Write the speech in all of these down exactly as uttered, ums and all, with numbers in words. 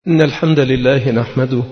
إن الحمد لله نحمده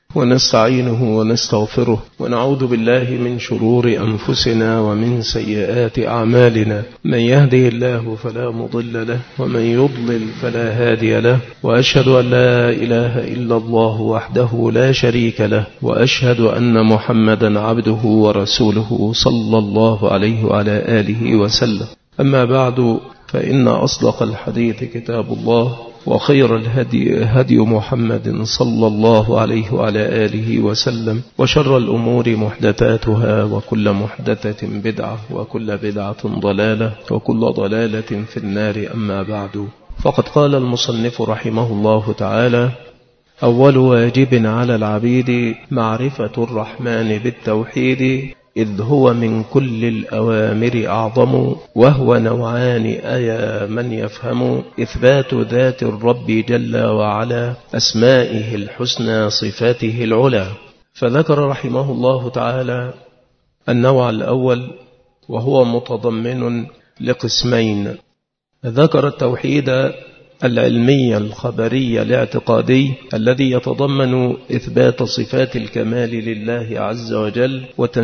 ونستعينه ونستغفره ونعوذ بالله من شرور أنفسنا ومن سيئات أعمالنا. من يهده الله فلا مضل له ومن يضلل فلا هادي له، وأشهد أن لا إله إلا الله وحده لا شريك له، وأشهد أن محمدا عبده ورسوله صلى الله عليه وعلى آله وسلم. أما بعد، فإن أصدق الحديث كتاب الله، وخير الهدي هدي محمد صلى الله عليه وعلى آله وسلم، وشر الأمور محدثاتها، وكل محدثة بدعة، وكل بدعة ضلالة، وكل ضلالة في النار. أما بعد، فقد قال المصنف رحمه الله تعالى: أول واجب على العبيد معرفة الرحمن بالتوحيد، إذ هو من كل الأوامر أعظم، وهو نوعان أيا من يفهم: إثبات ذات الرب جل وعلا، أسمائه الحسنى صفاته العلى. فذكر رحمه الله تعالى النوع الأول، وهو متضمن لقسمين. ذكر التوحيد العلمي الخبري الاعتقادي الذي يتضمن إثبات صفات الكمال لله عز وجل،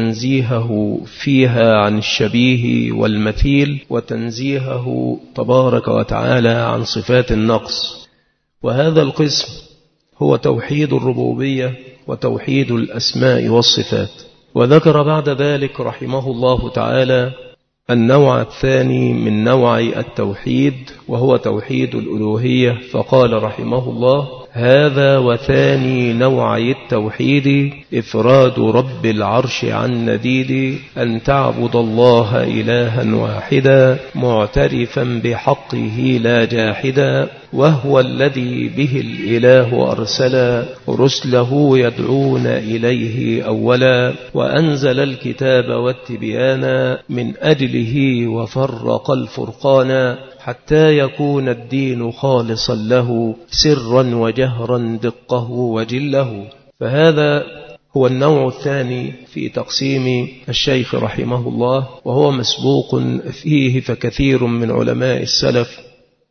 وتنزيهه فيها عن الشبيه والمثيل، وتنزيهه تبارك وتعالى عن صفات النقص. وهذا القسم هو توحيد الربوبية وتوحيد الأسماء والصفات. وذكر بعد ذلك رحمه الله تعالى النوع الثاني من نوعي التوحيد، وهو توحيد الألوهية، فقال رحمه الله: هذا وثاني نوعي التوحيد إفراد رب العرش عن نديد، أن تعبد الله إلها واحدا معترفا بحقه لا جاحدا، وهو الذي به الإله أرسل رسله يدعون إليه أولا، وأنزل الكتاب والتبيان من أجله وفرق الفرقان، حتى يكون الدين خالصا له سرا وجهرا دقه وجله. فهذا هو النوع الثاني في تقسيم الشيخ رحمه الله، وهو مسبوق فيه، فكثير من علماء السلف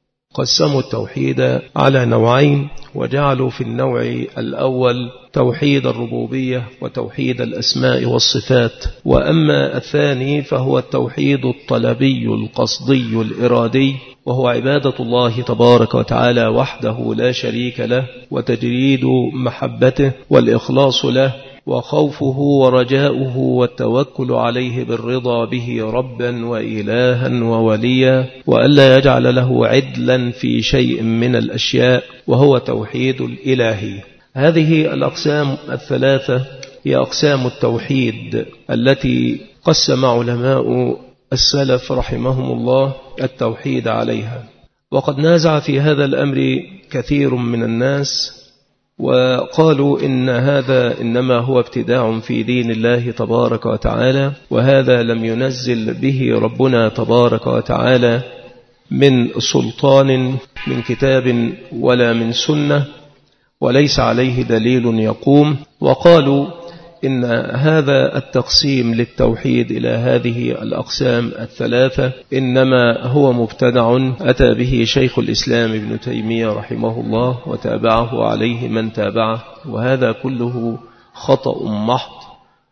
قسموا التوحيد على نوعين، وجعلوا في النوع الأول توحيد الربوبية وتوحيد الأسماء والصفات، وأما الثاني فهو التوحيد الطلبي القصدي الإرادي، وهو عبادة الله تبارك وتعالى وحده لا شريك له، وتجريد محبته والإخلاص له، وخوفه ورجاؤه والتوكل عليه بالرضا به ربا وإلها ووليا، وألا يجعل له عدلا في شيء من الأشياء، وهو توحيد الإلهي. هذه الأقسام الثلاثة هي أقسام التوحيد التي قسم علماء السلف رحمهم الله التوحيد عليها. وقد نازع في هذا الأمر كثير من الناس، وقالوا إن هذا إنما هو ابتداع في دين الله تبارك وتعالى، وهذا لم ينزل به ربنا تبارك وتعالى من سلطان من كتاب ولا من سنة، وليس عليه دليل يقوم. وقالوا إن هذا التقسيم للتوحيد إلى هذه الأقسام الثلاثة إنما هو مبتدع أتى به شيخ الإسلام ابن تيمية رحمه الله، وتابعه عليه من تابعه، وهذا كله خطأ محض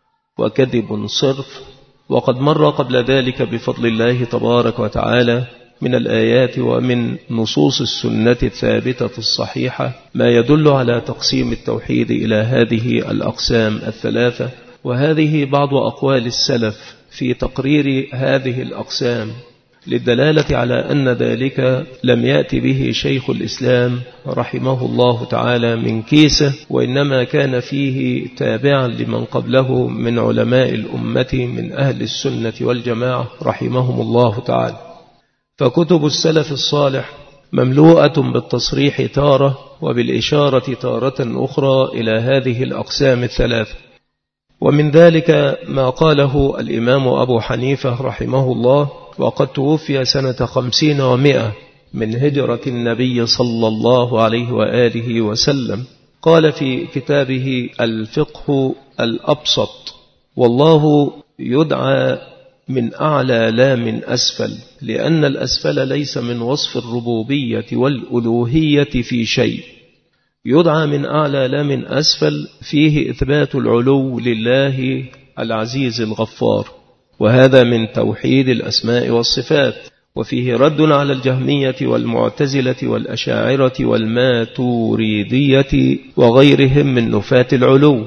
وكذب صرف. وقد مر قبل ذلك بفضل الله تبارك وتعالى من الآيات ومن نصوص السنة الثابتة الصحيحة ما يدل على تقسيم التوحيد إلى هذه الأقسام الثلاثة. وهذه بعض أقوال السلف في تقرير هذه الأقسام، للدلالة على أن ذلك لم يأتي به شيخ الإسلام رحمه الله تعالى من كيسه، وإنما كان فيه تابعا لمن قبله من علماء الأمة من أهل السنة والجماعة رحمهم الله تعالى. فكتب السلف الصالح مملوءة بالتصريح تارة، وبالإشارة تارة أخرى إلى هذه الأقسام الثلاثة. ومن ذلك ما قاله الإمام أبو حنيفة رحمه الله، وقد توفي سنة خمسين ومئة من هجرة النبي صلى الله عليه وآله وسلم. قال في كتابه الفقه الأبسط: والله يدعى من أعلى لا من أسفل، لأن الأسفل ليس من وصف الربوبية والألوهية في شيء، يدعى من أعلى لا من أسفل فيه إثبات العلو لله العزيز الغفار، وهذا من توحيد الأسماء والصفات، وفيه رد على الجهمية والمعتزلة والأشاعرة والماتوريدية وغيرهم من نفاة العلو.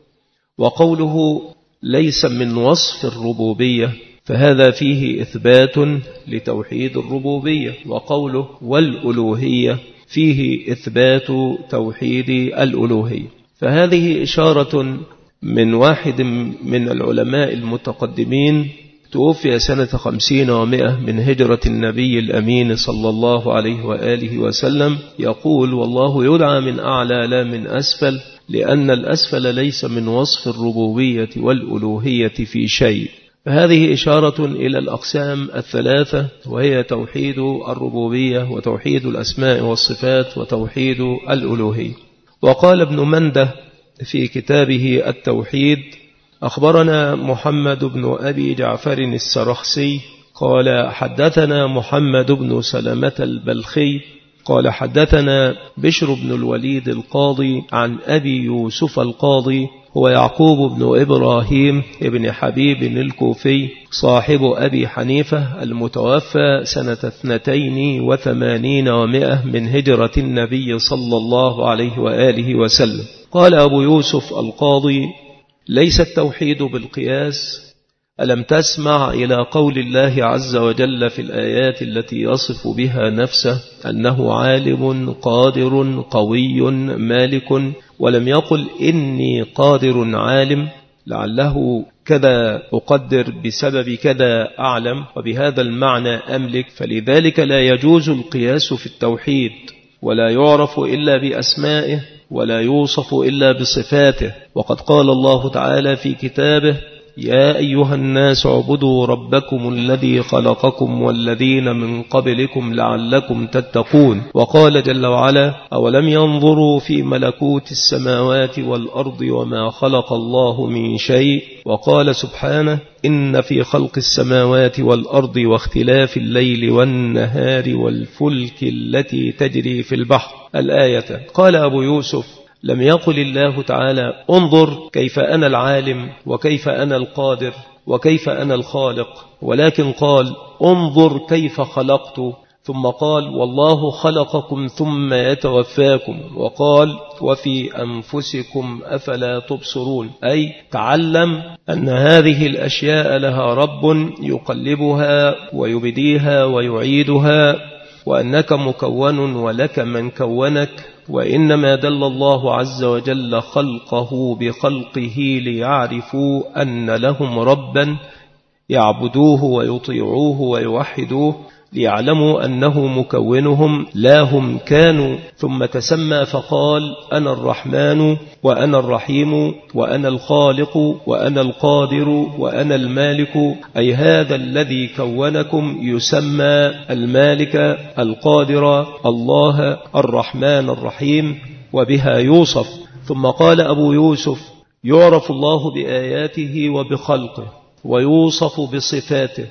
وقوله ليس من وصف الربوبية فهذا فيه إثبات لتوحيد الربوبية، وقوله والألوهية فيه إثبات توحيد الألوهية. فهذه إشارة من واحد من العلماء المتقدمين توفي سنة خمسين ومئة من هجرة النبي الأمين صلى الله عليه وآله وسلم، يقول والله يدعى من أعلى لا من أسفل، لأن الأسفل ليس من وصف الربوبية والألوهية في شيء. فهذه إشارة إلى الأقسام الثلاثة، وهي توحيد الربوبية وتوحيد الأسماء والصفات وتوحيد الألوهية. وقال ابن منده في كتابه التوحيد: أخبرنا محمد بن أبي جعفر السرخسي قال حدثنا محمد بن سلمة البلخي قال حدثنا بشر بن الوليد القاضي عن أبي يوسف القاضي، هو يعقوب بن إبراهيم ابن حبيب الكوفي صاحب أبي حنيفة المتوفى سنة اثنتين وثمانين ومئة من هجرة النبي صلى الله عليه وآله وسلم. قال أبو يوسف القاضي: ليس التوحيد بالقياس. ألم تسمع إلى قول الله عز وجل في الآيات التي يصف بها نفسه أنه عالم قادر قوي مالك، ولم يقل إني قادر عالم، لعله كذا أقدر بسبب كذا أعلم، وبهذا المعنى أملك. فلذلك لا يجوز القياس في التوحيد، ولا يعرف إلا بأسمائه، ولا يوصف إلا بصفاته. وقد قال الله تعالى في كتابه: يا أيها الناس اعبدوا ربكم الذي خلقكم والذين من قبلكم لعلكم تتقون. وقال جل وعلا: أولم ينظروا في ملكوت السماوات والأرض وما خلق الله من شيء. وقال سبحانه: إن في خلق السماوات والأرض واختلاف الليل والنهار والفلك التي تجري في البحر الآية. قال أبو يوسف: لم يقل الله تعالى انظر كيف أنا العالم وكيف أنا القادر وكيف أنا الخالق، ولكن قال انظر كيف خلقت، ثم قال والله خلقكم ثم يتوفاكم، وقال وفي أنفسكم أفلا تبصرون، أي تعلم أن هذه الأشياء لها رب يقلبها ويبديها ويعيدها، وأنك مكون ولك من كونك. وإنما دل الله عز وجل خلقه بخلقه ليعرفوا أن لهم ربا يعبدوه ويطيعوه ويوحدوه، ليعلموا أنه مكونهم لا هم كانوا. ثم تسمى فقال: أنا الرحمن وأنا الرحيم وأنا الخالق وأنا القادر وأنا المالك، أي هذا الذي كونكم يسمى المالك القادر الله الرحمن الرحيم، وبها يوصف. ثم قال أبو يوسف: يعرف الله بآياته وبخلقه، ويوصف بصفاته،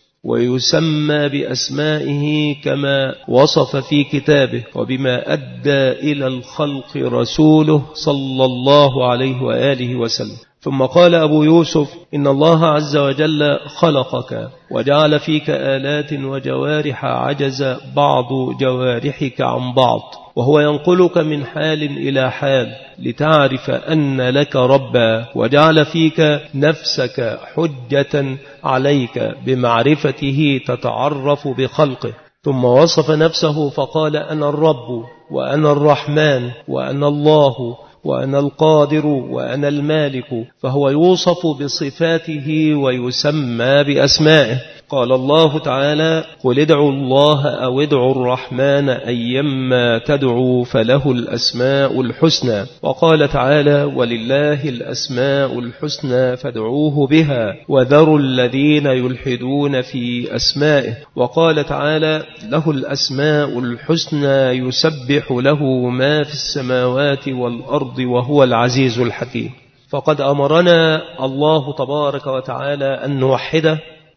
ويسمى بأسمائه كما وصف في كتابه، وبما أدى إلى الخلق رسوله صلى الله عليه وآله وسلم. ثم قال أبو يوسف: إن الله عز وجل خلقك وجعل فيك آلات وجوارح عجز بعض جوارحك عن بعض، وهو ينقلك من حال إلى حال لتعرف أن لك ربا، وجعل فيك نفسك حجة عليك بمعرفته تتعرف بخلقه. ثم وصف نفسه فقال: أنا الرب وأنا الرحمن وأنا الله وأنا القادر وأنا المالك، فهو يوصف بصفاته ويسمى بأسمائه. قال الله تعالى: قل ادعوا الله أو ادعوا الرحمن أيما تدعوا فله الأسماء الحسنى. وقال تعالى: ولله الأسماء الحسنى فادعوه بها وذروا الذين يلحدون في أسمائه. وقال تعالى: له الأسماء الحسنى يسبح له ما في السماوات والأرض وهو العزيز الحكيم. فقد أمرنا الله تبارك وتعالى أن نوحده،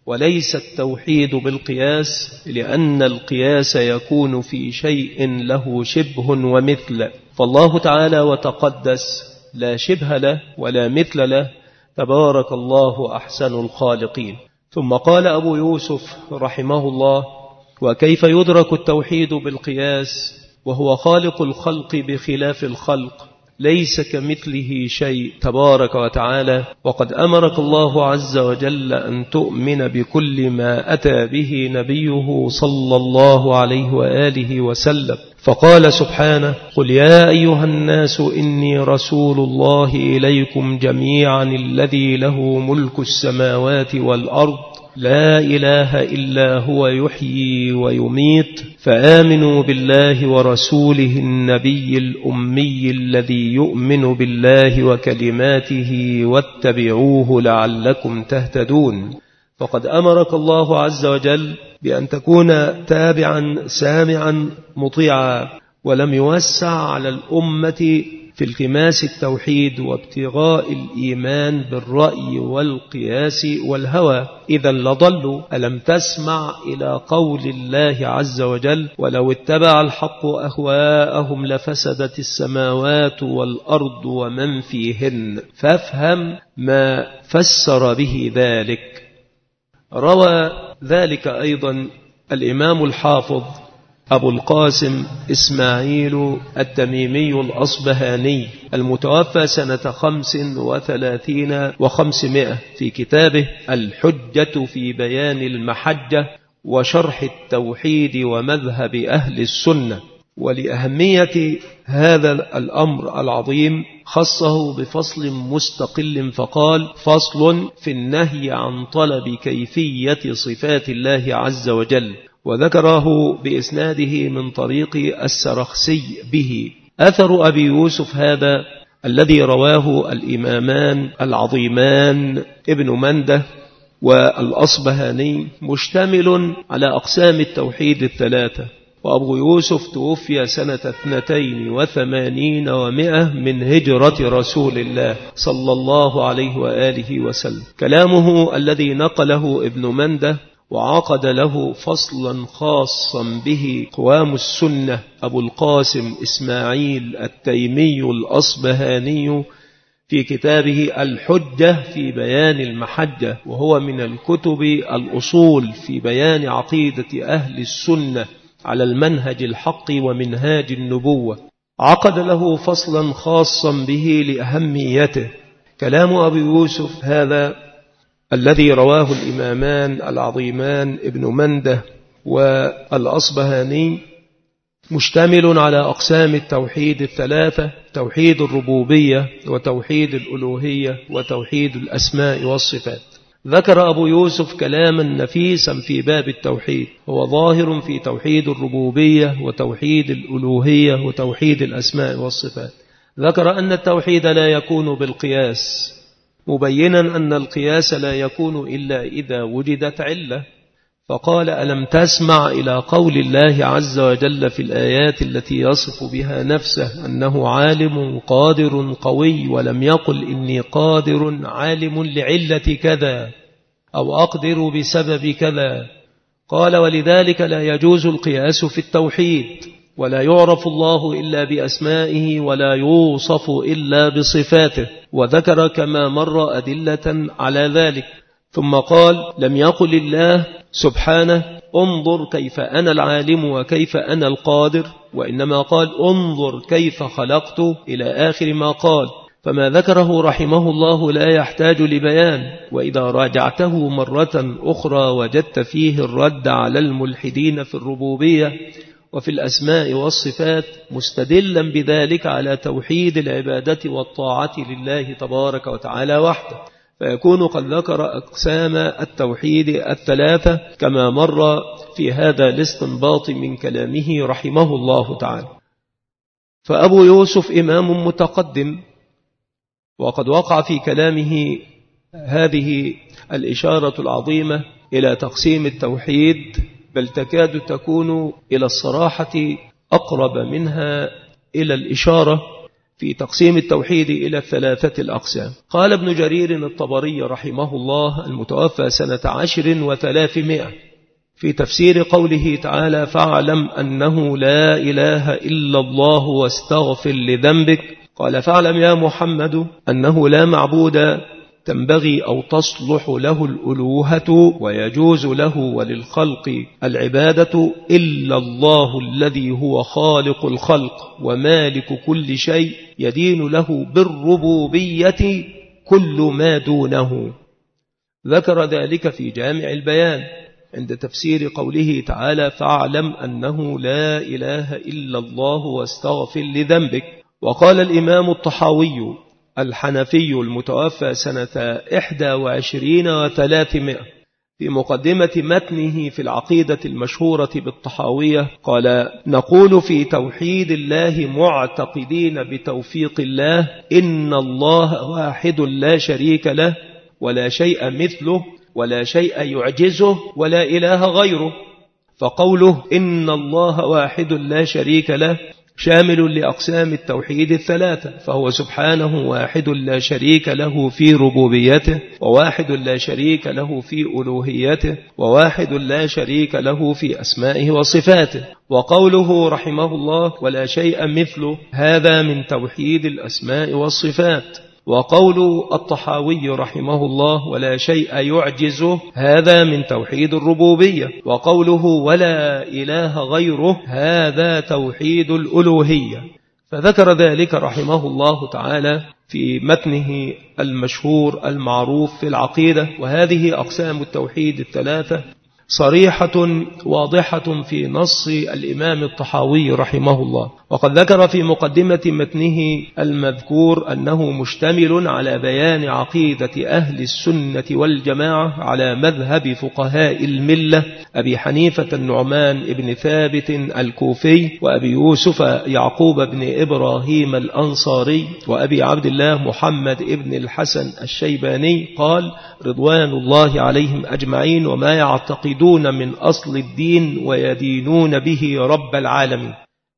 وليس التوحيد بالقياس، لأن القياس يكون في شيء له شبه ومثل، فالله تعالى وتقدس لا شبه له ولا مثل له، تبارك الله أحسن الخالقين. ثم قال أبو يوسف رحمه الله: وكيف يدرك التوحيد بالقياس وهو خالق الخلق بخلاف الخلق، ليس كمثله شيء تبارك وتعالى، وقد أمرك الله عز وجل أن تؤمن بكل ما أتى به نبيه صلى الله عليه وآله وسلم، فقال سبحانه: قل يا أيها الناس إني رسول الله إليكم جميعا الذي له ملك السماوات والأرض لا إله إلا هو يحيي ويميت، فآمنوا بالله ورسوله النبي الأمي الذي يؤمن بالله وكلماته واتبعوه لعلكم تهتدون. فقد أمرك الله عز وجل بأن تكون تابعا سامعا مطيعا، ولم يوسع على الأمة في التماس التوحيد وابتغاء الإيمان بالرأي والقياس والهوى، إذا لضلوا. ألم تسمع إلى قول الله عز وجل: ولو اتبع الحق أهواءهم لفسدت السماوات والأرض ومن فيهن، فافهم ما فسر به ذلك. روى ذلك أيضا الإمام الحافظ أبو القاسم إسماعيل التميمي الأصبهاني المتوفى سنة خمس وثلاثين وخمسمائة في كتابه الحجة في بيان المحجة وشرح التوحيد ومذهب أهل السنة. ولأهمية هذا الأمر العظيم خصه بفصل مستقل، فقال: فصل في النهي عن طلب كيفية صفات الله عز وجل، وذكره بإسناده من طريق السرخسي به. أثر أبي يوسف هذا الذي رواه الإمامان العظيمان ابن منده والأصبهاني مشتمل على أقسام التوحيد الثلاثة، وأبو يوسف توفي سنة اثنتين وثمانين ومئة من هجرة رسول الله صلى الله عليه وآله وسلم. كلامه الذي نقله ابن منده وعقد له فصلا خاصا به قوام السنة أبو القاسم إسماعيل التيمي الأصبهاني في كتابه الحجة في بيان المحجة، وهو من الكتب الأصول في بيان عقيدة أهل السنة على المنهج الحق ومنهاج النبوة. عقد له فصلا خاصا به لأهميته. كلام أبي يوسف هذا الذي رواه الإمامان العظيمان ابن منده والأصبهاني مشتمل على أقسام التوحيد الثلاثة: توحيد الربوبية وتوحيد الألوهية وتوحيد الأسماء والصفات. ذكر أبو يوسف كلاما نفيسا في باب التوحيد، هو ظاهر في توحيد الربوبية وتوحيد الألوهية وتوحيد الأسماء والصفات. ذكر أن التوحيد لا يكون بالقياس، مبينا أن القياس لا يكون إلا إذا وجدت علة، فقال: ألم تسمع إلى قول الله عز وجل في الآيات التي يصف بها نفسه أنه عالم قادر قوي، ولم يقل إني قادر عالم لعلة كذا أو أقدر بسبب كذا. قال: ولذلك لا يجوز القياس في التوحيد، ولا يعرف الله إلا بأسمائه ولا يوصف إلا بصفاته، وذكر كما مر أدلة على ذلك. ثم قال: لم يقل الله سبحانه: انظر كيف أنا العالم وكيف أنا القادر، وإنما قال: انظر كيف خلقت، إلى آخر ما قال. فما ذكره رحمه الله لا يحتاج لبيان، وإذا راجعته مرة أخرى وجدت فيه الرد على الملحدين في الربوبية وفي الأسماء والصفات، مستدلا بذلك على توحيد العبادة والطاعة لله تبارك وتعالى وحده، فيكون قد ذكر أقسام التوحيد الثلاثة كما مر في هذا الاستنباط من كلامه رحمه الله تعالى. فأبو يوسف إمام متقدم، وقد وقع في كلامه هذه الإشارة العظيمة إلى تقسيم التوحيد، بل تكاد تكون إلى الصراحة أقرب منها إلى الإشارة، في تقسيم التوحيد إلى الثلاثة الأقسام. قال ابن جرير الطبري رحمه الله المتوفى سنة عشر وثلاثمائة في تفسير قوله تعالى فاعلم أنه لا إله إلا الله واستغفر لذنبك، قال فاعلم يا محمد أنه لا معبود تنبغي أو تصلح له الألوهة ويجوز له وللخلق العبادة إلا الله الذي هو خالق الخلق ومالك كل شيء يدين له بالربوبية كل ما دونه. ذكر ذلك في جامع البيان عند تفسير قوله تعالى فاعلم أنه لا إله إلا الله واستغفر لذنبك. وقال الإمام الطحاوي الحنفي المتوفى سنة إحدى وعشرين وثلاثمائة في مقدمة متنه في العقيدة المشهورة بالطحاوية قال نقول في توحيد الله معتقدين بتوفيق الله إن الله واحد لا شريك له ولا شيء مثله ولا شيء يعجزه ولا إله غيره. فقوله إن الله واحد لا شريك له شامل لأقسام التوحيد الثلاثة، فهو سبحانه واحد لا شريك له في ربوبيته، وواحد لا شريك له في ألوهيته، وواحد لا شريك له في أسمائه وصفاته. وقوله رحمه الله ولا شيء مثله هذا من توحيد الأسماء والصفات. وقول الطحاوي رحمه الله ولا شيء يعجزه هذا من توحيد الربوبية. وقوله ولا إله غيره هذا توحيد الألوهية. فذكر ذلك رحمه الله تعالى في متنه المشهور المعروف في العقيدة. وهذه أقسام التوحيد الثلاثة صريحة واضحة في نص الإمام الطحاوي رحمه الله. وقد ذكر في مقدمة متنه المذكور أنه مشتمل على بيان عقيدة أهل السنة والجماعة على مذهب فقهاء الملة أبي حنيفة النعمان بن ثابت الكوفي وأبي يوسف يعقوب بن إبراهيم الأنصاري وأبي عبد الله محمد بن الحسن الشيباني قال رضوان الله عليهم أجمعين وما يعتقدون من أصل الدين ويدينون به رب العالمين.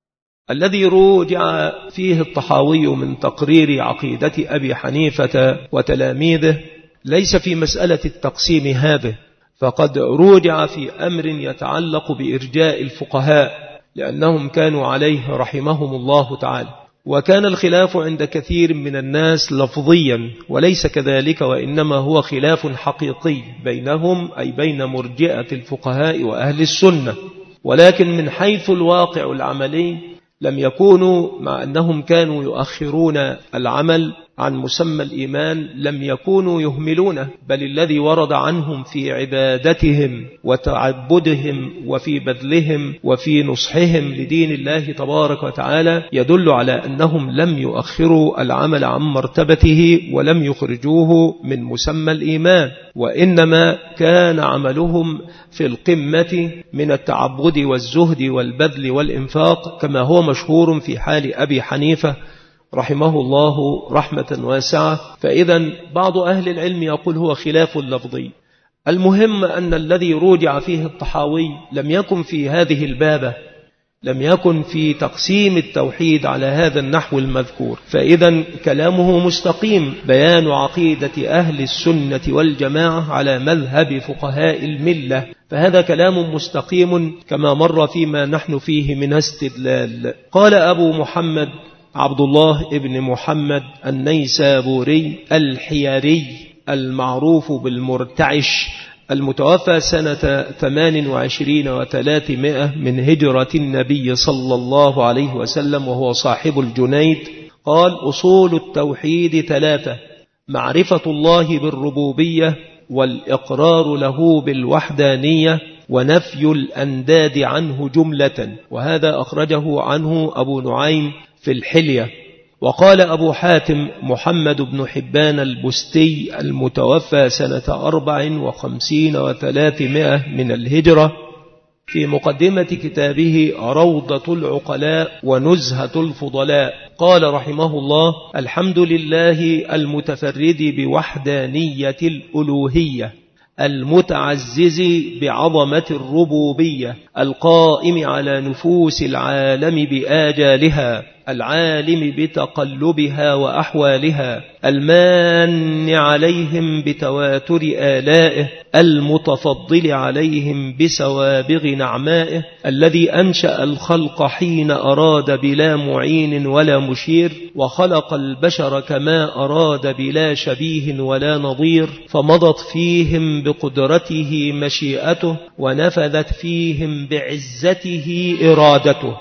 الذي روجع فيه الطحاوي من تقرير عقيدة أبي حنيفة وتلاميذه ليس في مسألة التقسيم هذه، فقد روجع في أمر يتعلق بإرجاء الفقهاء لأنهم كانوا عليه رحمهم الله تعالى. وكان الخلاف عند كثير من الناس لفظيا وليس كذلك، وإنما هو خلاف حقيقي بينهم أي بين مرجئة الفقهاء وأهل السنة. ولكن من حيث الواقع العملي لم يكونوا، مع أنهم كانوا يؤخرون العمل عن مسمى الإيمان، لم يكونوا يهملونه، بل الذي ورد عنهم في عبادتهم وتعبدهم وفي بذلهم وفي نصحهم لدين الله تبارك وتعالى يدل على أنهم لم يؤخروا العمل عن مرتبته ولم يخرجوه من مسمى الإيمان، وإنما كان عملهم في القمة من التعبد والزهد والبذل والإنفاق كما هو مشهور في حال أبي حنيفة رحمه الله رحمة واسعة. فإذا بعض أهل العلم يقول هو خلاف لفظي. المهم أن الذي روجع فيه الطحاوي لم يكن في هذه البابة، لم يكن في تقسيم التوحيد على هذا النحو المذكور. فإذا كلامه مستقيم، بيان عقيدة أهل السنة والجماعة على مذهب فقهاء الملة، فهذا كلام مستقيم كما مر فيما نحن فيه من استدلال. قال أبو محمد عبد الله ابن محمد النيسابوري الحياري المعروف بالمرتعش المتوفى سنة ثمان وعشرين وثلاثمائة من هجرة النبي صلى الله عليه وسلم وهو صاحب الجنيد قال أصول التوحيد ثلاثة: معرفة الله بالربوبية، والإقرار له بالوحدانية، ونفي الأنداد عنه جملة. وهذا أخرجه عنه أبو نعيم في الحلية. وقال أبو حاتم محمد بن حبان البستي المتوفى سنة أربع وخمسين وثلاثمائة من الهجرة في مقدمة كتابه روضة العقلاء ونزهة الفضلاء قال رحمه الله: الحمد لله المتفرد بوحدانية الألوهية، المتعزز بعظمة الربوبية، القائم على نفوس العالم بآجالها، العالم بتقلبها وأحوالها، المان عليهم بتواتر آلائه، المتفضل عليهم بسوابغ نعمائه، الذي أنشأ الخلق حين أراد بلا معين ولا مشير، وخلق البشر كما أراد بلا شبيه ولا نظير، فمضت فيهم بقدرته مشيئته، ونفذت فيهم بعزته إرادته.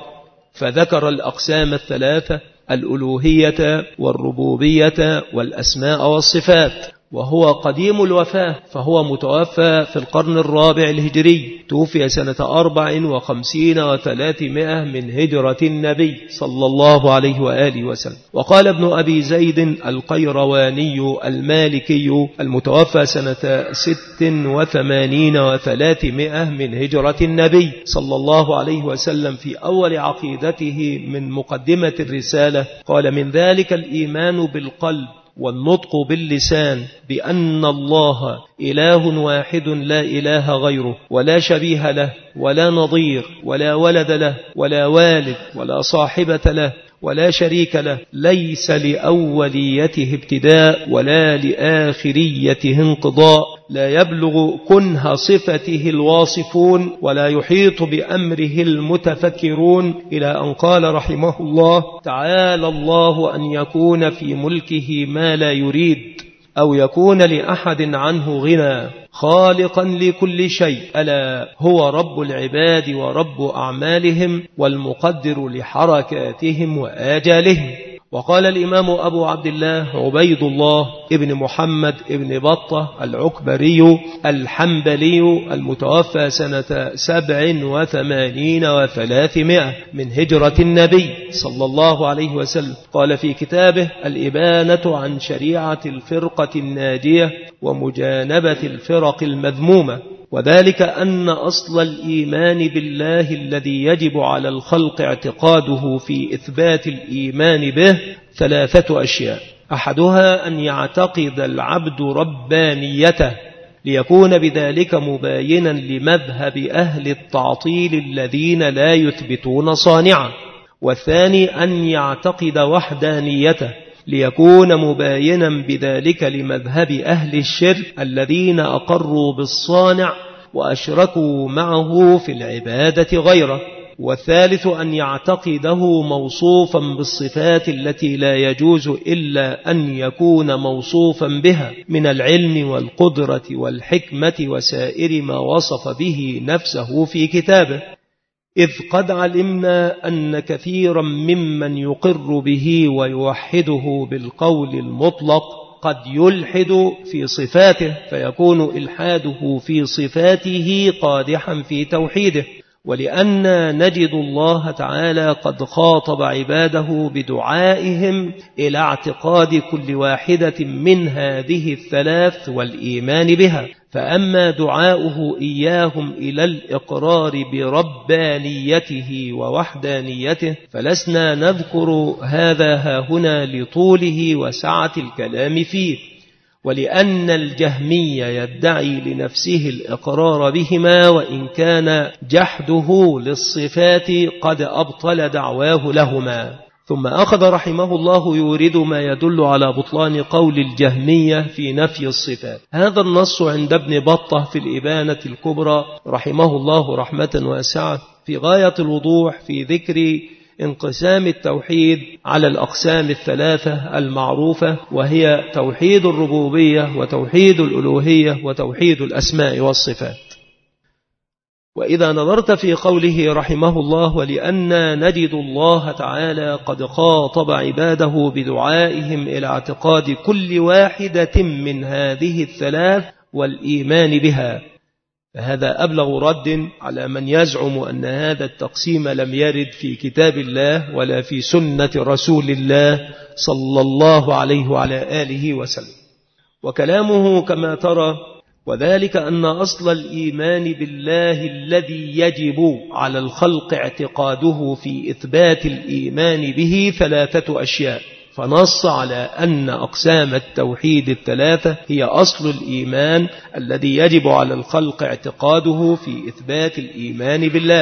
فذكر الأقسام الثلاثة: الألوهية والربوبية والأسماء والصفات. وهو قديم الوفاة، فهو متوفى في القرن الرابع الهجري، توفي سنة أربع وخمسين وثلاثمائة من هجرة النبي صلى الله عليه وآله وسلم. وقال ابن أبي زيد القيرواني المالكي المتوفى سنة ست وثمانين وثلاثمائة من هجرة النبي صلى الله عليه وسلم في أول عقيدته من مقدمة الرسالة، قال: من ذلك الإيمان بالقلب والنطق باللسان بأن الله إله واحد لا إله غيره، ولا شبيه له ولا نظير ولا ولد له ولا والد ولا صاحبة له ولا شريك له، ليس لأوليته ابتداء ولا لآخريته انقضاء، لا يبلغ كنه صفته الواصفون ولا يحيط بأمره المتفكرون، إلى أن قال رحمه الله: تعالى الله أن يكون في ملكه ما لا يريد، أو يكون لأحد عنه غنى، خالقا لكل شيء، ألا هو رب العباد ورب أعمالهم، والمقدر لحركاتهم وآجالهم. وقال الإمام أبو عبد الله عبيد الله ابن محمد ابن بطة العكبري الحنبلي المتوفى سنة سبع وثمانين وثلاثمائة من هجرة النبي صلى الله عليه وسلم، قال في كتابه: الإبانة عن شريعة الفرقة الناجية ومجانبة الفرق المذمومة، وذلك أن أصل الإيمان بالله الذي يجب على الخلق اعتقاده في إثبات الإيمان به ثلاثة أشياء: أحدها أن يعتقد العبد ربانيته ليكون بذلك مباينا لمذهب أهل التعطيل الذين لا يثبتون صانعا، والثاني أن يعتقد وحدانيته ليكون مباينا بذلك لمذهب أهل الشرك الذين أقروا بالصانع وأشركوا معه في العبادة غيره، والثالث أن يعتقده موصوفا بالصفات التي لا يجوز إلا أن يكون موصوفا بها من العلم والقدرة والحكمة وسائر ما وصف به نفسه في كتابه، إذ قد علمنا أن كثيرا ممن يقر به ويوحده بالقول المطلق قد يلحد في صفاته، فيكون إلحاده في صفاته قادحا في توحيده. ولأن نجد الله تعالى قد خاطب عباده بدعائهم إلى اعتقاد كل واحدة من هذه الثلاث والإيمان بها، فأما دعاؤه إياهم إلى الإقرار بربانيته ووحدانيته فلسنا نذكر هذا هاهنا لطوله وسعة الكلام فيه، ولأن الجهمي يدعي لنفسه الإقرار بهما، وإن كان جحده للصفات قد أبطل دعواه لهما. ثم أخذ رحمه الله يورد ما يدل على بطلان قول الجهمية في نفي الصفات. هذا النص عند ابن بطة في الإبانة الكبرى رحمه الله رحمة واسعة في غاية الوضوح في ذكر انقسام التوحيد على الأقسام الثلاثة المعروفة، وهي توحيد الربوبية وتوحيد الألوهية وتوحيد الأسماء والصفات. وإذا نظرت في قوله رحمه الله: ولأن نجد الله تعالى قد خاطب عباده بدعائهم إلى اعتقاد كل واحدة من هذه الثلاث والإيمان بها، فهذا أبلغ رد على من يزعم أن هذا التقسيم لم يرد في كتاب الله ولا في سنة رسول الله صلى الله عليه وعلى آله وسلم. وكلامه كما ترى: وذلك أن أصل الإيمان بالله الذي يجب على الخلق اعتقاده في إثبات الإيمان به ثلاثة أشياء، فنص على أن أقسام التوحيد الثلاثة هي أصل الإيمان الذي يجب على الخلق اعتقاده في إثبات الإيمان بالله.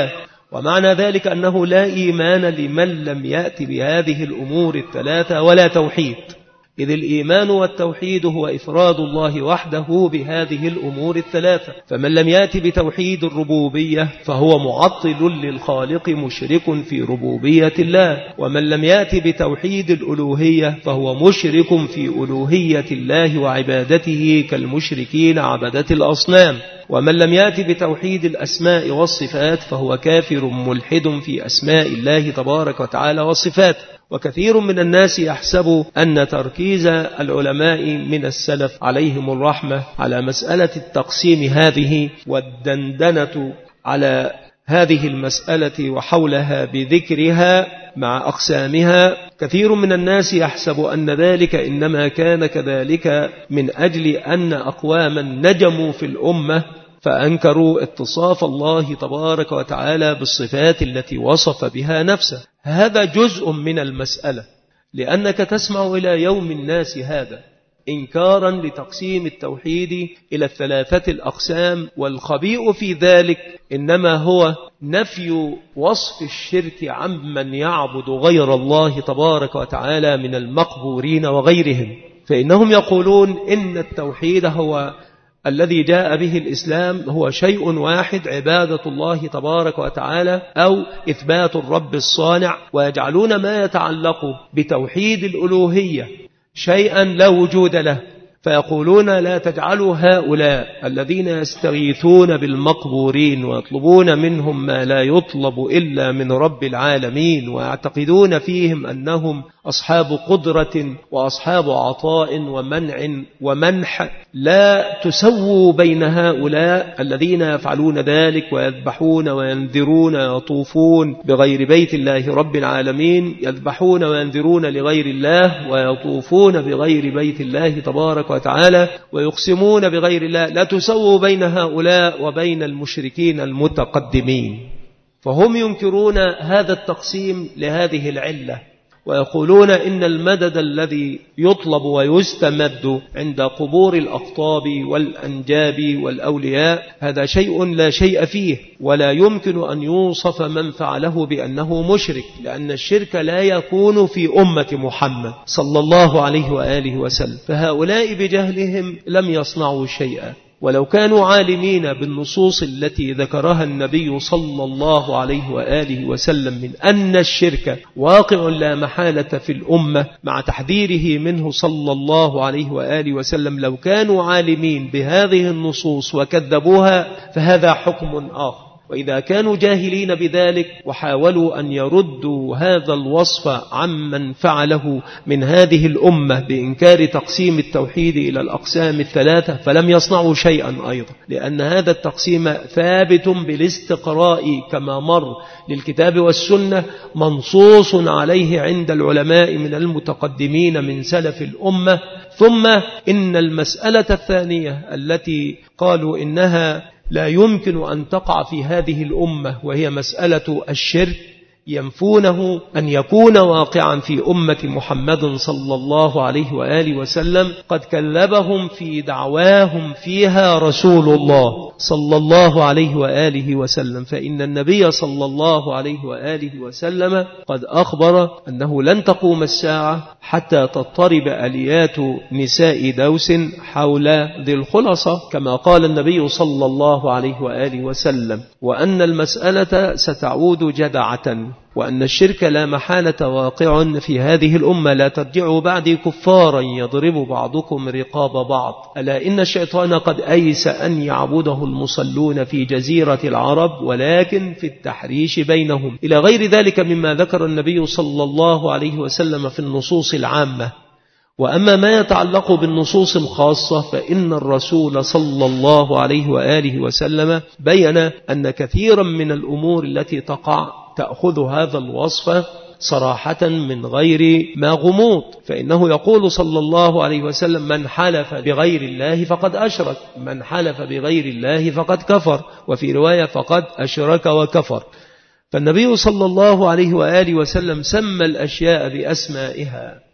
ومعنى ذلك أنه لا إيمان لمن لم يأتي بهذه الأمور الثلاثة ولا توحيد، إذ الإيمان والتوحيد هو إفراد الله وحده بهذه الأمور الثلاثة. فمن لم يأتي بتوحيد الربوبية فهو معطل للخالق مشرك في ربوبية الله، ومن لم يأتي بتوحيد الألوهية فهو مشرك في ألوهية الله وعبادته كالمشركين عبدة الأصنام، ومن لم يأتي بتوحيد الأسماء والصفات فهو كافر ملحد في أسماء الله تبارك وتعالى والصفات. وكثير من الناس يحسب أن تركيز العلماء من السلف عليهم الرحمة على مسألة التقسيم هذه والدندنة على هذه المسألة وحولها بذكرها مع أقسامها، كثير من الناس يحسب أن ذلك إنما كان كذلك من أجل أن أقواما نجموا في الأمة فأنكروا اتصاف الله تبارك وتعالى بالصفات التي وصف بها نفسه. هذا جزء من المسألة، لأنك تسمع إلى يوم الناس هذا إنكارا لتقسيم التوحيد إلى الثلاثة الأقسام، والخبيء في ذلك إنما هو نفي وصف الشرك عمن يعبد غير الله تبارك وتعالى من المقبورين وغيرهم. فإنهم يقولون إن التوحيد هو الذي جاء به الإسلام هو شيء واحد، عبادة الله تبارك وتعالى أو إثبات الرب الصانع، ويجعلون ما يتعلق بتوحيد الألوهية شيئا لا وجود له، فيقولون لا تجعلوا هؤلاء الذين يستغيثون بالمقبورين ويطلبون منهم ما لا يطلب إلا من رب العالمين، ويعتقدون فيهم أنهم أصحاب قدرة وأصحاب عطاء ومنع ومنح، لا تسووا بين هؤلاء الذين يفعلون ذلك ويذبحون وينذرون ويطوفون بغير بيت الله رب العالمين، يذبحون وينذرون لغير الله ويطوفون بغير بيت الله تبارك وتعالى ويقسمون بغير الله، لا تسووا بين هؤلاء وبين المشركين المتقدمين. فهم ينكرون هذا التقسيم لهذه العلة، ويقولون إن المدد الذي يطلب ويستمد عند قبور الأقطاب والأنجاب والأولياء هذا شيء لا شيء فيه، ولا يمكن أن يوصف من فعله بأنه مشرك، لأن الشرك لا يكون في أمة محمد صلى الله عليه وآله وسلم. فهؤلاء بجهلهم لم يصنعوا شيئا، ولو كانوا عالمين بالنصوص التي ذكرها النبي صلى الله عليه وآله وسلم من أن الشرك واقع لا محالة في الأمة مع تحذيره منه صلى الله عليه وآله وسلم، لو كانوا عالمين بهذه النصوص وكذبوها فهذا حكم آخر. وإذا كانوا جاهلين بذلك وحاولوا أن يردوا هذا الوصف عمن فعله من هذه الأمة بإنكار تقسيم التوحيد إلى الأقسام الثلاثة فلم يصنعوا شيئا أيضا، لأن هذا التقسيم ثابت بالاستقراء كما مر للكتاب والسنة، منصوص عليه عند العلماء من المتقدمين من سلف الأمة. ثم إن المسألة الثانية التي قالوا إنها لا يمكن أن تقع في هذه الأمة وهي مسألة الشرك، ينفونه أن يكون واقعا في أمة محمد صلى الله عليه وآله وسلم، قد كذبهم في دعواهم فيها رسول الله صلى الله عليه وآله وسلم. فإن النبي صلى الله عليه وآله وسلم قد أخبر أنه لن تقوم الساعة حتى تضطرب آليات نساء دوس حول ذي الخلصة كما قال النبي صلى الله عليه وآله وسلم، وأن المسألة ستعود جدعة، وأن الشرك لا محالة واقع في هذه الأمة، لا ترجعوا بعدي كفارا يضرب بعضكم رقاب بعض، ألا إن الشيطان قد أيس أن يعبده المصلون في جزيرة العرب ولكن في التحريش بينهم، إلى غير ذلك مما ذكر النبي صلى الله عليه وسلم في النصوص العامة. وأما ما يتعلق بالنصوص الخاصة فإن الرسول صلى الله عليه وآله وسلم بيّن أن كثيرا من الأمور التي تقع تأخذ هذا الوصف صراحة من غير ما غموض، فإنه يقول صلى الله عليه وسلم: من حلف بغير الله فقد أشرك، من حلف بغير الله فقد كفر، وفي رواية فقد أشرك وكفر. فالنبي صلى الله عليه وآله وسلم سمى الأشياء بأسمائها،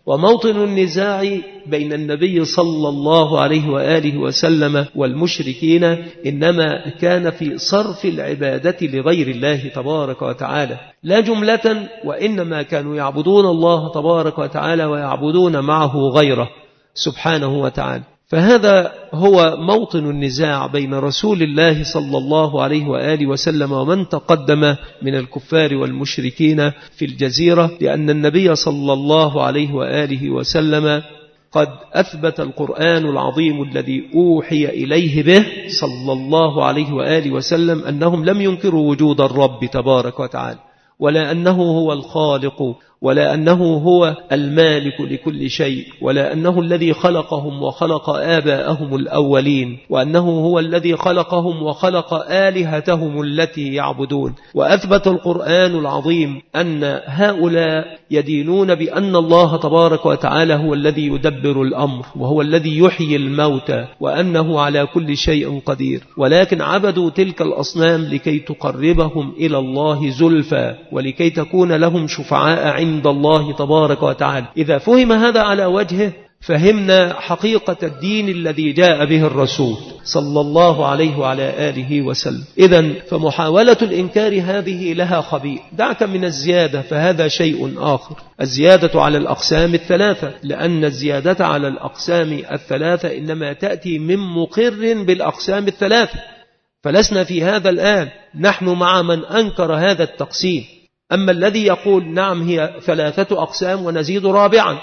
وموطن النزاع بين النبي صلى الله عليه وآله وسلم والمشركين إنما كان في صرف العبادة لغير الله تبارك وتعالى لا جملة، وإنما كانوا يعبدون الله تبارك وتعالى ويعبدون معه غيره سبحانه وتعالى. فهذا هو موطن النزاع بين رسول الله صلى الله عليه وآله وسلم ومن تقدم من الكفار والمشركين في الجزيرة، لأن النبي صلى الله عليه وآله وسلم قد أثبت القرآن العظيم الذي أوحي إليه به صلى الله عليه وآله وسلم أنهم لم ينكروا وجود الرب تبارك وتعالى، ولا أنه هو الخالق، ولا أنه هو المالك لكل شيء، ولا أنه الذي خلقهم وخلق آباءهم الأولين، وأنه هو الذي خلقهم وخلق آلهتهم التي يعبدون. وأثبت القرآن العظيم أن هؤلاء يدينون بأن الله تبارك وتعالى هو الذي يدبر الأمر وهو الذي يحيي الموتى وأنه على كل شيء قدير، ولكن عبدوا تلك الأصنام لكي تقربهم إلى الله زلفى ولكي تكون لهم شفعاء عند عند الله تبارك وتعالى. إذا فهم هذا على وجهه فهمنا حقيقة الدين الذي جاء به الرسول صلى الله عليه وعلى آله وسلم. إذن فمحاولة الإنكار هذه لها خبيء. دعك من الزيادة فهذا شيء آخر، الزيادة على الأقسام الثلاثة، لأن الزيادة على الأقسام الثلاثة إنما تأتي من مقر بالأقسام الثلاثة، فلسنا في هذا الآن نحن مع من أنكر هذا التقسيم. أما الذي يقول نعم هي ثلاثة أقسام ونزيد رابعا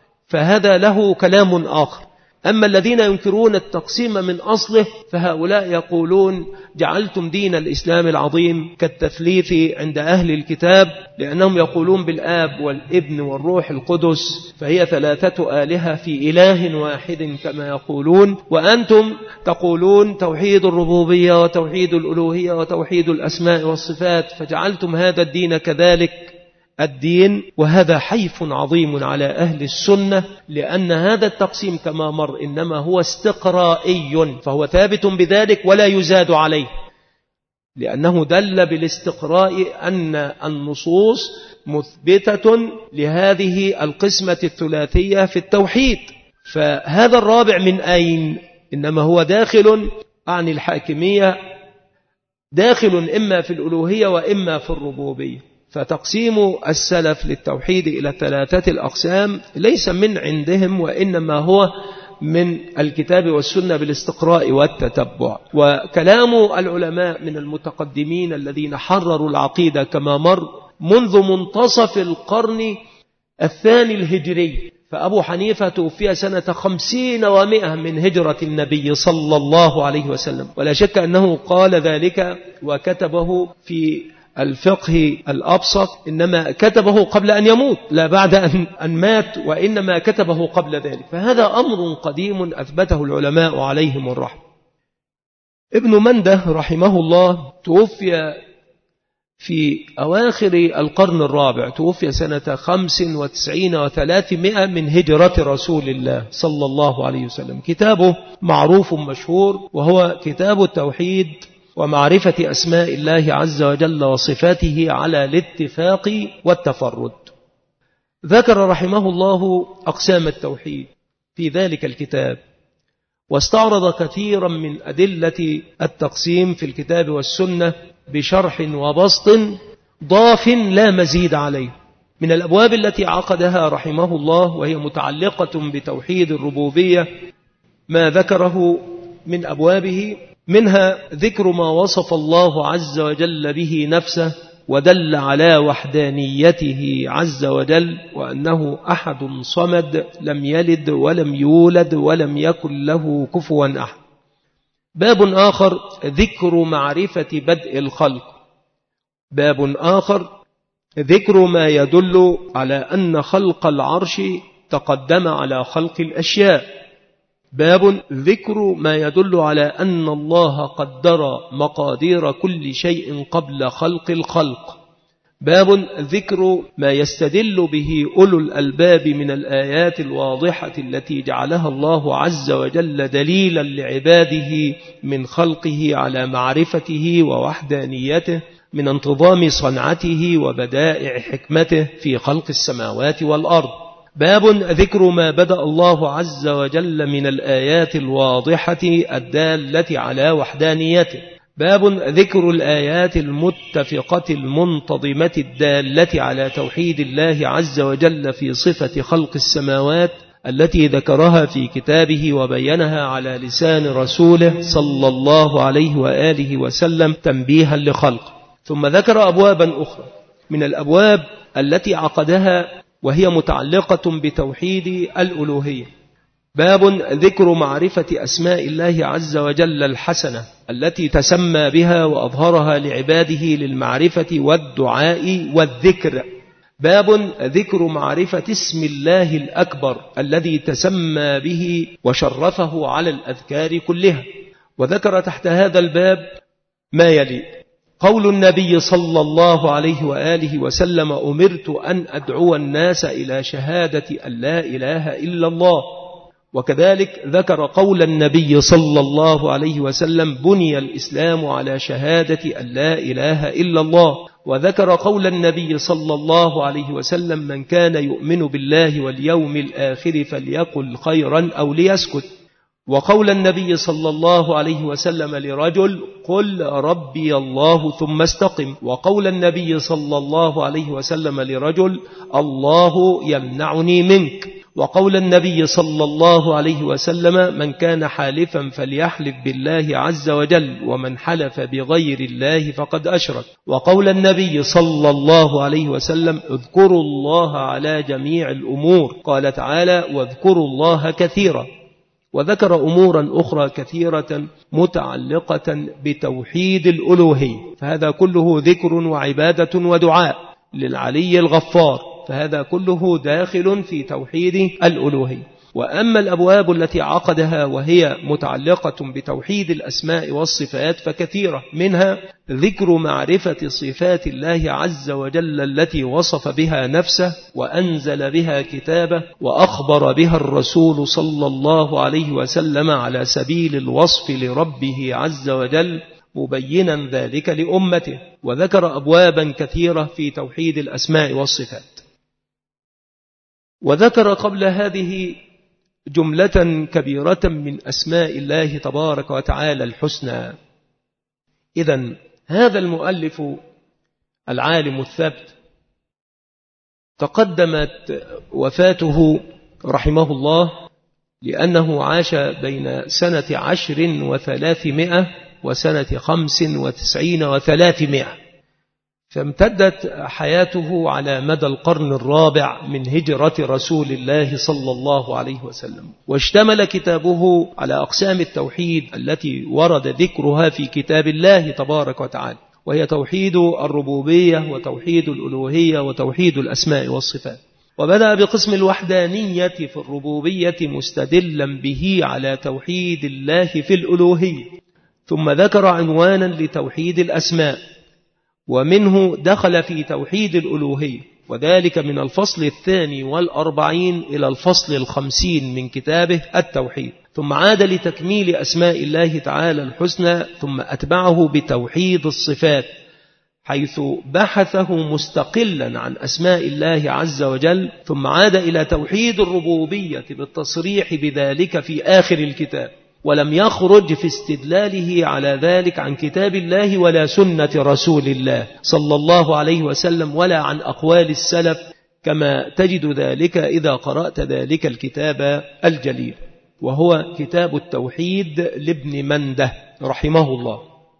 فهذا له كلام آخر. أما الذين ينكرون التقسيم من أصله فهؤلاء يقولون جعلتم دين الإسلام العظيم كالتثليث عند أهل الكتاب، لأنهم يقولون بالآب والابن والروح القدس فهي ثلاثة آلهة في إله واحد كما يقولون، وأنتم تقولون توحيد الربوبية وتوحيد الألوهية وتوحيد الأسماء والصفات، فجعلتم هذا الدين كذلك الدين. وهذا حيف عظيم على أهل السنة، لأن هذا التقسيم كما مر إنما هو استقرائي، فهو ثابت بذلك ولا يزاد عليه، لأنه دل بالاستقراء أن النصوص مثبتة لهذه القسمة الثلاثية في التوحيد. فهذا الرابع من أين؟ إنما هو داخل عن الحاكمية، داخل إما في الألوهية وإما في الربوبية. فتقسيم السلف للتوحيد إلى ثلاثة الأقسام ليس من عندهم، وإنما هو من الكتاب والسنة بالاستقراء والتتبع. وكلام العلماء من المتقدمين الذين حرروا العقيدة كما مر منذ منتصف القرن الثاني الهجري، فأبو حنيفة توفي سنة خمسين ومئة من هجرة النبي صلى الله عليه وسلم، ولا شك أنه قال ذلك وكتبه في الفقه الأبسط، إنما كتبه قبل أن يموت لا بعد أن مات، وإنما كتبه قبل ذلك. فهذا أمر قديم أثبته العلماء عليهم الرحمة. ابن منده رحمه الله توفي في أواخر القرن الرابع، توفي سنة خمس وتسعين وثلاثمائة من هجرة رسول الله صلى الله عليه وسلم. كتابه معروف مشهور وهو كتاب التوحيد ومعرفة أسماء الله عز وجل وصفاته على الاتفاق والتفرد. ذكر رحمه الله أقسام التوحيد في ذلك الكتاب، واستعرض كثيرا من أدلة التقسيم في الكتاب والسنة بشرح وبسط ضاف لا مزيد عليه. من الأبواب التي عقدها رحمه الله وهي متعلقة بتوحيد الربوبية ما ذكره من أبوابه، منها ذكر ما وصف الله عز وجل به نفسه ودل على وحدانيته عز وجل، وأنه أحد صمد لم يلد ولم يولد ولم يكن له كفوا أحد. باب آخر ذكر معرفة بدء الخلق. باب آخر ذكر ما يدل على أن خلق العرش تقدم على خلق الأشياء. باب ذكر ما يدل على أن الله قدر مقادير كل شيء قبل خلق الخلق. باب ذكر ما يستدل به أولو الألباب من الآيات الواضحة التي جعلها الله عز وجل دليلا لعباده من خلقه على معرفته ووحدانيته، من انتظام صنعته وبدائع حكمته في خلق السماوات والأرض. باب ذكر ما بدأ الله عز وجل من الآيات الواضحة الدالة على وحدانيته. باب ذكر الآيات المتفقة المنتظمة الدالة على توحيد الله عز وجل في صفة خلق السماوات التي ذكرها في كتابه وبينها على لسان رسوله صلى الله عليه وآله وسلم تنبيها لخلقه. ثم ذكر أبوابا أخرى من الأبواب التي عقدها وهي متعلقة بتوحيد الألوهية. باب ذكر معرفة أسماء الله عز وجل الحسنة التي تسمى بها وأظهرها لعباده للمعرفة والدعاء والذكر. باب ذكر معرفة اسم الله الأكبر الذي تسمى به وشرفه على الأذكار كلها. وذكر تحت هذا الباب ما يلي: قول النبي صلى الله عليه وآله وسلم: أمرت أن أدعو الناس إلى شهادة أن لا إله إلا الله. وكذلك ذكر قول النبي صلى الله عليه وسلم: بني الإسلام على شهادة أن لا إله إلا الله. وذكر قول النبي صلى الله عليه وسلم: من كان يؤمن بالله واليوم الآخر فليقل خيرا أو ليسكت. وقول النبي صلى الله عليه وسلم لرجل: قل ربي الله ثم استقم. وقول النبي صلى الله عليه وسلم لرجل: الله يمنعني منك. وقول النبي صلى الله عليه وسلم: من كان حالفا فليحلف بالله عز وجل ومن حلف بغير الله فقد أشرك. وقول النبي صلى الله عليه وسلم: اذكروا الله على جميع الأمور. قال تعالى: واذكروا الله كثيرا. وذكر أمورا أخرى كثيرة متعلقة بتوحيد الألوهية، فهذا كله ذكر وعبادة ودعاء للعلي الغفار، فهذا كله داخل في توحيد الألوهية. وأما الأبواب التي عقدها وهي متعلقة بتوحيد الأسماء والصفات فكثيرة، منها ذكر معرفة صفات الله عز وجل التي وصف بها نفسه وأنزل بها كتابه وأخبر بها الرسول صلى الله عليه وسلم على سبيل الوصف لربه عز وجل مبينا ذلك لأمته. وذكر أبوابا كثيرة في توحيد الأسماء والصفات. وذكر قبل هذه جملة كبيرة من أسماء الله تبارك وتعالى الحسنى. إذن هذا المؤلف العالم الثبت تقدمت وفاته رحمه الله لأنه عاش بين سنة عشر وثلاثمائة وسنة خمس وتسعين وثلاثمائة، فامتدت حياته على مدى القرن الرابع من هجرة رسول الله صلى الله عليه وسلم. واشتمل كتابه على أقسام التوحيد التي ورد ذكرها في كتاب الله تبارك وتعالى، وهي توحيد الربوبية وتوحيد الألوهية وتوحيد الأسماء والصفات. وبدأ بقسم الوحدانية في الربوبية مستدلا به على توحيد الله في الألوهية، ثم ذكر عنوانا لتوحيد الأسماء، ومنه دخل في توحيد الألوهية، وذلك من الفصل الثاني والأربعين إلى الفصل الخمسين من كتابه التوحيد. ثم عاد لتكميل أسماء الله تعالى الحسنى، ثم أتبعه بتوحيد الصفات، حيث بحثه مستقلا عن أسماء الله عز وجل، ثم عاد إلى توحيد الربوبية بالتصريح بذلك في آخر الكتاب، ولم يخرج في استدلاله على ذلك عن كتاب الله ولا سنة رسول الله صلى الله عليه وسلم ولا عن أقوال السلف، كما تجد ذلك إذا قرأت ذلك الكتاب الجليل، وهو كتاب التوحيد لابن منده رحمه الله.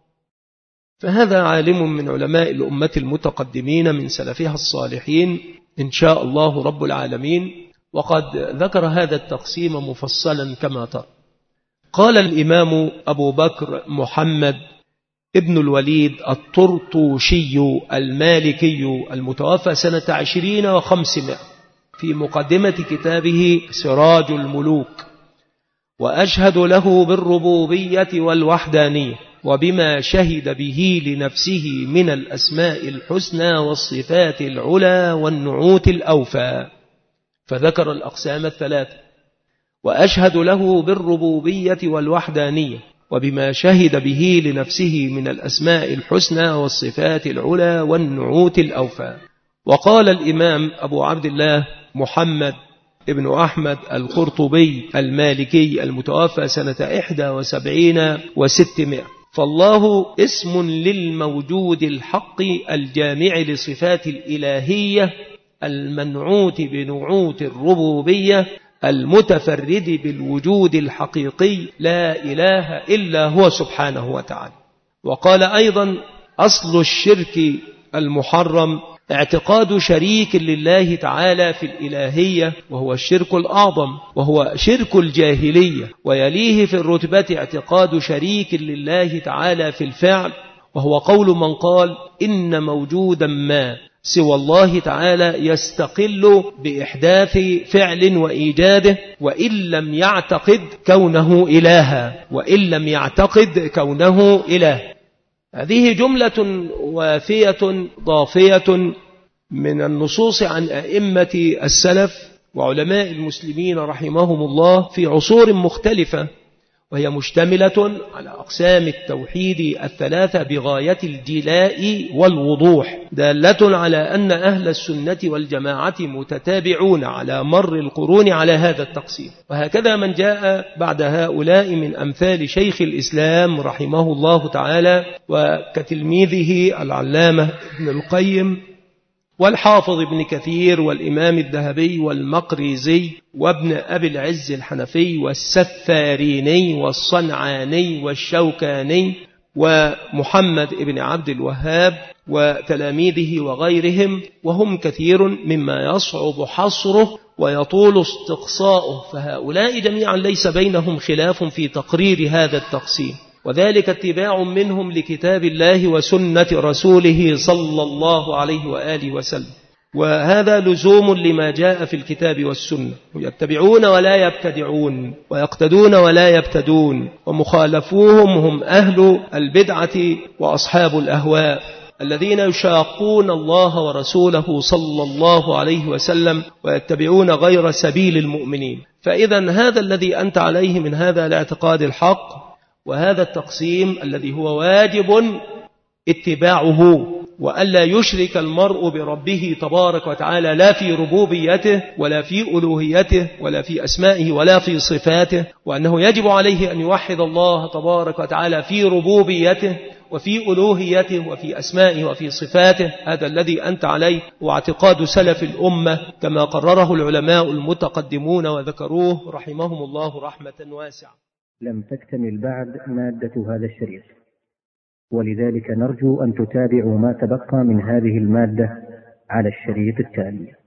فهذا عالم من علماء الأمة المتقدمين من سلفها الصالحين إن شاء الله رب العالمين، وقد ذكر هذا التقسيم مفصلا كما ترى. قال الإمام أبو بكر محمد ابن الوليد الطرطوشي المالكي المتوفى سنة عشرين وخمسمائة في مقدمة كتابه سراج الملوك: وأشهد له بالربوبية والوحدانية وبما شهد به لنفسه من الأسماء الحسنى والصفات العلى والنعوت الأوفى. فذكر الأقسام الثلاثة: وأشهد له بالربوبية والوحدانية وبما شهد به لنفسه من الأسماء الحسنى والصفات العلى والنعوت الأوفى. وقال الإمام أبو عبد الله محمد ابن أحمد القرطبي المالكي المتوفى سنة إحدى وسبعين وستمائة. فالله اسم للموجود الحق الجامع لصفات الإلهية المنعوت بنعوت الربوبية المتفرد بالوجود الحقيقي لا إله إلا هو سبحانه وتعالى. وقال أيضا أصل الشرك المحرم اعتقاد شريك لله تعالى في الإلهية وهو الشرك الأعظم وهو شرك الجاهلية، ويليه في الرتبة اعتقاد شريك لله تعالى في الفعل وهو قول من قال إن موجودا ما سوى الله تعالى يستقل بإحداث فعل وإيجاده وإن لم يعتقد كونه إلها وإن لم يعتقد كونه إله. هذه جملة وافية ضافية من النصوص عن أئمة السلف وعلماء المسلمين رحمهم الله في عصور مختلفة، وهي مشتملة على أقسام التوحيد الثلاثة بغاية الجلاء والوضوح، دالة على أن أهل السنة والجماعة متتابعون على مر القرون على هذا التقسيم. وهكذا من جاء بعد هؤلاء من أمثال شيخ الإسلام رحمه الله تعالى وكتلميذه العلامة ابن القيم والحافظ ابن كثير والإمام الذهبي والمقريزي وابن أبي العز الحنفي والسفاريني والصنعاني والشوكاني ومحمد ابن عبد الوهاب وتلاميذه وغيرهم، وهم كثير مما يصعب حصره ويطول استقصاؤه، فهؤلاء جميعا ليس بينهم خلاف في تقرير هذا التقسيم، وذلك اتباع منهم لكتاب الله وسنة رسوله صلى الله عليه وآله وسلم، وهذا لزوم لما جاء في الكتاب والسنة. يتبعون ولا يبتدعون ويقتدون ولا يبتدون، ومخالفوهم هم أهل البدعة وأصحاب الأهواء الذين يشاقون الله ورسوله صلى الله عليه وسلم ويتبعون غير سبيل المؤمنين. فإذا هذا الذي أنت عليه من هذا الاعتقاد الحق وهذا التقسيم الذي هو واجب اتباعه، وألا يشرك المرء بربه تبارك وتعالى لا في ربوبيته ولا في ألوهيته ولا في أسمائه ولا في صفاته، وأنه يجب عليه أن يوحد الله تبارك وتعالى في ربوبيته وفي ألوهيته وفي أسمائه وفي صفاته. هذا الذي أنت عليه واعتقاد سلف الأمة كما قرره العلماء المتقدمون وذكروه رحمهم الله رحمة واسعة. لم تكتمل بعد مادة هذا الشريط، ولذلك نرجو أن تتابعوا ما تبقى من هذه المادة على الشريط التالي.